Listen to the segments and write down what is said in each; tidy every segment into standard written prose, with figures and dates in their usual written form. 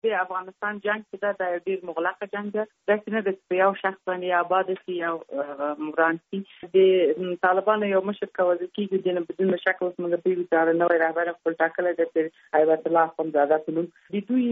د افغانستان جنگ چې دا د ډیر مغلقه جنگ ده، داسې نه د یو شخص باندې آباد شي او مران شي. د طالبانو یو مشر کوزي کېږي چې بدون شک اوس موږ په اړه نوې رهبر خپل ټاکل د هیبت الله اخندزاده په نوم د دوی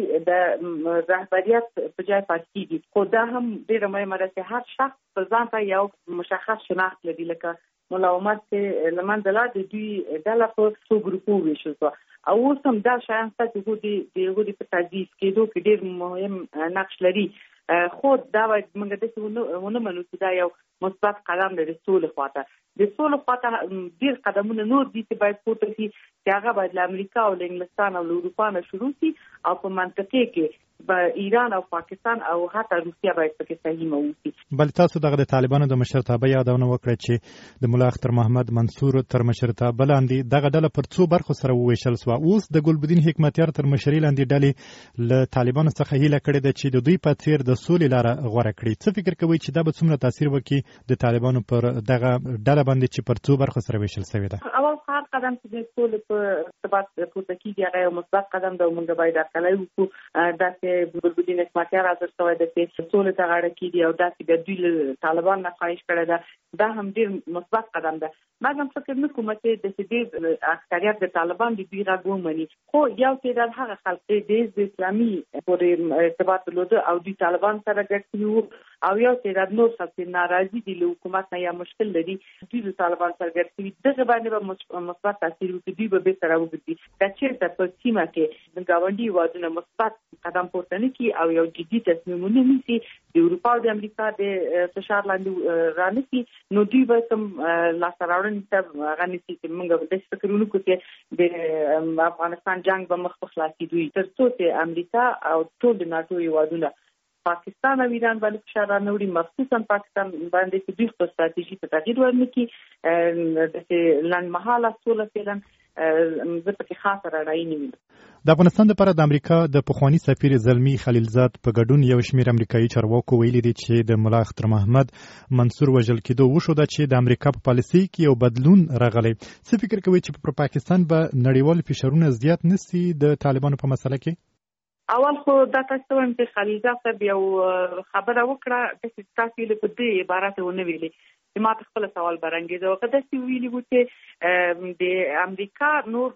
د رهبریت په ځای پاتې کېږي. خو دا هم ډیره مهمه ده چې هر شخص په ځان ته یو مشخص شناخت لري. لکه ملاومت چې لمنځه لاړ د دوی ډله په څو ګروپو ویشل شوه او اوس هم دا شیان چې د هغوی په تجهیز کېدو کې ډېر مهم نقش لري. خو دا باید موږ داسې ونه منو چې دا یو مثبت قدم دی د سولې خواته. د سولې خواته ډېر قدمونه نور دي چې باید پورته شي، چې هغه باید له امریکا او له انګلستان او له اروپا نه شروع شي او په منطقې کې به ایران او پاکستان او حتی روسیه باید پکې صحیح موسي. بل تاسو دغه د طالبانو د مشرتابه یادونه وکړه چې د ملا اختر محمد منصور تر مشرتابه لاندې دغه ډله پر څو برخو سره وویشل شوه. اوس د ګلبدین حکمتیار تر مشرۍ لاندې ډلې له طالبانو څخه هیله کړې ده چې د دوی په څیر د سولې لاره غوره کړي. څه فکر کوئ چې دا به څومره تاثیر وکړي د طالبانو پر دغه ډله باندې چې پر څو برخو سره ویشل شوې ده؟ اول هر قدم چې د سولې په ارتباط پورته کېږي هغه یو مثبت قدم ده او موږ باید هرکلی وکړو. داسې ګلبدین حکمتیار حاضر شوی ده چې سولې ته غاړه کېږدي او داسې د دوی له طالبان نه خواهش کړې ده. دا هم ډېر مثبت قدم ده. ما هم فکر نه کوم چې د ډېر اکثریت د طالبان د دوی غږ ومني، خو یو تعداد هغه خلک چې د اسلامي پورې ارتباط درلوده او دوی طالبان سره ګډ کړي وو او یو تعداد نور خلک چې ناراضي دي له حکومت نه یا مشکل لري دوی د طالبان سره ګډ کړي، دغه باندې به مثبت تاثیر وکړي. دوی به بېرته راوګرځي. دا چېرته په سیمه کې د ګاونډي هېوادونه مثبت قدم پورته نه کړي او یو جدي تصمیمونه نیسي د اروپا او د امریکا د فشار لاندې رانیسي، نو دوی به کوم لاسته راوړنې ته هغه نیسي چې موږ داسې فکر ونه کړو چې د افغانستان جنګ به مخ په خلاصېدو وي تر څو چې امریکا او ټول د ناټو هېوادونه پاکستان او ایران باندې فشار رانوړي، مخصوصا پاکستان باندې چې دوی خپل ستراتیژي ته تغییر ورنکړي. داسې لنډمهاله سوله فعلا زه پکې خاصه رڼایي نه وینم. د افغانستان لپاره د امریکا د پخوانی سفیر زلمی خلیلزاد په ګډون یو شمېر امریکایي چارواکو ویلي دي چې د ملا اختر محمد منصور وژل کېدو وښوده چې د امریکا په پالیسۍ کې یو بدلون راغلی. څه فکر کوئ چې پر پاکستان به نړیوال فشارونه زیات نشي د طالبانو په مسله کې؟ اول خو دا تاسو وایم چې خلیلزاد صاحب یو خبره وکړه چې تاسو له دې عبارت ونه ویلي چې ما خپل سوال برانګیزه او کداسي ویلي وو چې د امریکا نور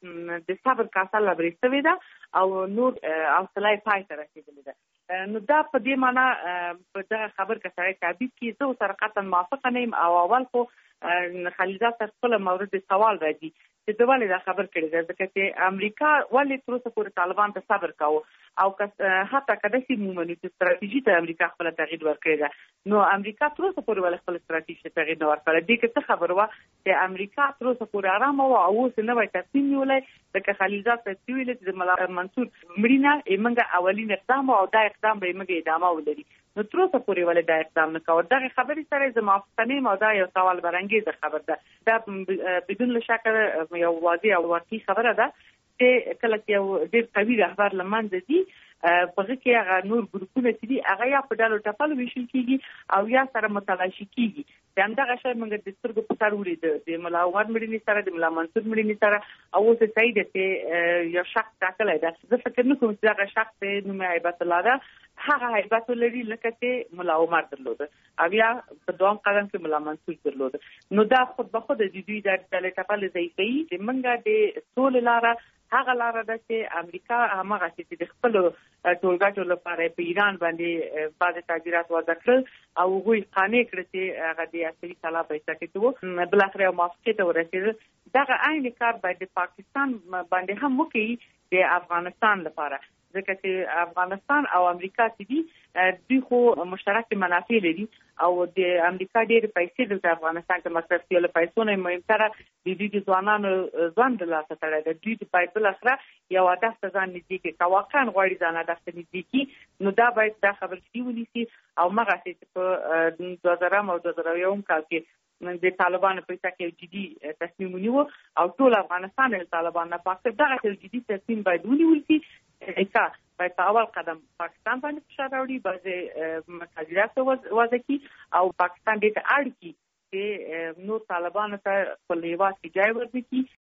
د صبر کاسه لبريستوي ده او نور اوصلای پای ته رسیدلې ده. نو دا په دې معنی په دا خبر کسره تعبیر کې زه سره قطعا موافقه نه یم. او اول خو خلیلزاد صاحب خپل مورد سوال راځي چې د ولې دا خبر کړی ده ځکه چې امریکا ولې تر اوسه پورې طالبان ته صبر کاوه او حتی کله چې موږ چې ستراتیژي ته امریکا خپل تغییر ورکړی ده نو امریکا تر اوسه پورې ول خپل ستراتیژي تغییر نه ورکړی. دې کې څه خبر و چې امریکا تر اوسه پورې آرام او اوس نه وای تصمیم نیولای ځکه خلیلزاد صاحب ویل چې ملا منصور مړینه یې اولین اقدام او دا اقدام به یې ادامه ولري. نو تر اوسه پورې ول دا اقدام نه کاوه. دا خبرې سره زما موافقه نه دا یو سوال برانګیزه خبر ده. دا بدون شک یو واضح او واقعي خبره ده چې کله چې یو ډېر قوي رهبر لمنځه ځي په هغه کې هغه نور ګروپونه چې دي هغه یا په ډلو ټپل ویشل کېږي او یا سره متلاشي کېږي. همدغه شی موږ د سترګو په سر ولید د ملا عمر مړینې سره د ملا منصور مړینې سره او اوس صحیح ده چې یو شخص ټاکلی ده. زه فکر نه کوم چې هغه شخص نوم هیبت الله ده هغه هیبت لري لکه چې ملا عمر درلوده او یا په دوام قدم کې ملا منصور درلوده. نو دا خود به خود د دوی د ډلې ټپل ضعیفوي چې موږ د سولې لاره هغه لاره ده چې امریکا هغه چې د خپل ټولګاټو لپاره په ایران باندې بعض تغییرات وضع کړل او هغوی قانع کړ چې هغه د عسکري طلا پیسې کېدو بل اخر موافقه ته ورسېدل. دغه عین کار باید د پاکستان باندې هم وکړي د افغانستان لپاره ځکه چې افغانستان او امریکا چې دي دوی خو مشترک منافع لري او د امریکا ډېر پیسې د افغانستان کې مصرف کړي له پیسو نه مهمتره د دې ځوانانو ځان د لاسه تړي د دوی په بل اخره یو هدف ته ځان نږدې کې کواکان غواړي ځان هدف ته نږدې کی نو دا باید دا خبر شي ونیسي او مغه چې په 2000 او 2001 کال کې د طالبانو په څیر کې جدي تصمیم ونیو او ټول افغانستان له طالبان نه پاکستان دغه جدي تصمیم باید ونیول شي. باید اول قدم پاکستان باندې فشار راوړي بعضې متحدات وضع کړي او پاکستان دې ته اړ کړي چې نور طالبانو ته خپل هېواد کې ځای ورکړي